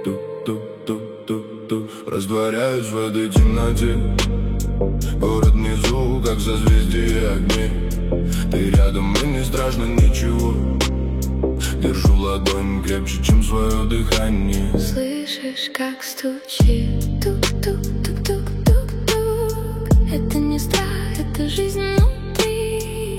тук-тук-тук-тук-тук. Растворяюсь в этой темноте. Город внизу, как созвездие огней. Ты рядом, и не страшно ничего. Держу ладонь крепче, чем свое дыхание. Слышишь, как стучит тук-тук-тук-тук-тук-тук. Это не страх, это жизнь внутри.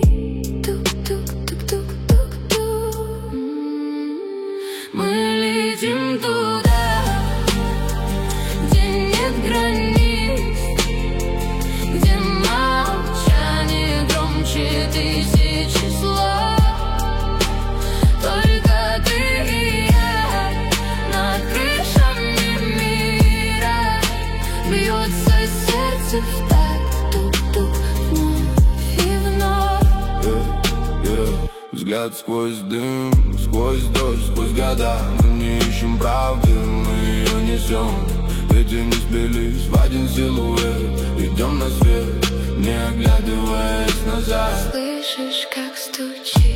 Тук-тук-тук-тук-тук-тук. Мы летим туда, где нет границ, где молчание громче тысячи слов. Только ты и я над крышами мира. Бьется сердце в такт, тук-тук, вновь и вновь. Взгляд сквозь дым, сквозь дождь, сквозь года. Мы не ищем правды, мы ее несем. Эти не сбились в один силуэт. Идем на свет, не оглядываясь назад. Слышишь, как стучит